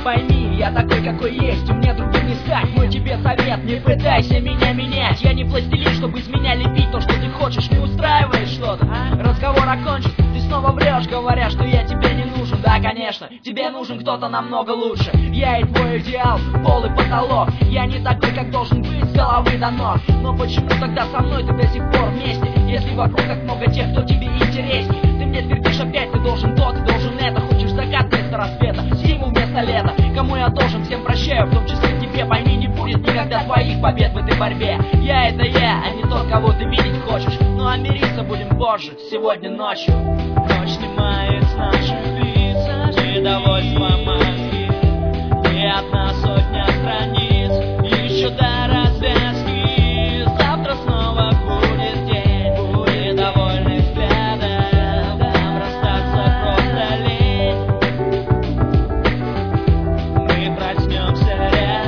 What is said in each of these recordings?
пойми, я такой, какой есть, у меня другим не стать. Мой тебе совет, не пытайся меня менять. Я не пластилин, чтобы из меня лепить то, что ты хочешь. Не устраивает что-то, разговор окончен. Ты снова врешь, говоря, что я тебе не нужен. Да, конечно, тебе нужен кто-то намного лучше. Я и твой идеал, пол и потолок. Я не такой, как должен быть, с головы до ног. Но почему тогда со мной ты до сих пор вместе? Если вокруг так много тех, кто тебе интересней. Ты мне твердишь опять, ты должен то, ты должен это. Хочешь закат вместо рассвета, зиму вместо лета. Кому я должен, всем прощаю, в том числе тебе. Пойми, не будет никогда твоих побед в этой борьбе. Я это я, а не тот, кого ты видеть хочешь. Ну а мириться будем позже, сегодня ночью. Ночь снимает с наших лиц недовольство маски. Не одна сотня страниц, еще до развязки. Завтра снова будет день недовольных взглядов. Нам расстаться просто лень. Мы проснемся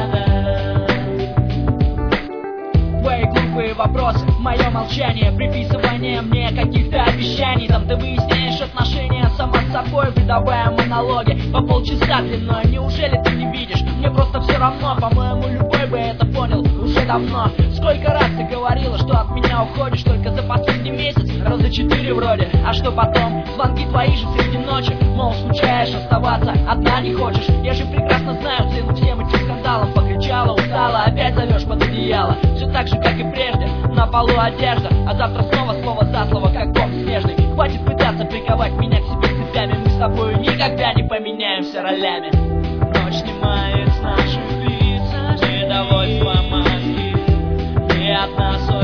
рядом. Твои глупые вопросы, мое молчание, приписывание мне каких-то обещаний. Там ты выясняешь отношения сама с собой, выдавая монологи по полчаса длиной. Неужели ты не видишь? Мне просто все равно, по-моему, любой бы это понял уже давно. Сколько раз ты говорила, что от меня уходишь, только за последний месяц, раза 4 вроде. А что потом? Звонки твои же среди ночи, мол, скучаешь, оставаться одна не хочешь. Я же прекрасно знаю цену всем этим скандалам. Покричала, устала, опять зовешь под одеяло. Все так же, как и прежде, на полу одежда. А завтра снова слово за слово, как бомб снежный. Хватит пытаться приковать меня к себе цепями. Мы с тобой никогда не поменяемся ролями. Ночь снимает с наших лиц недовольство маски. Не одна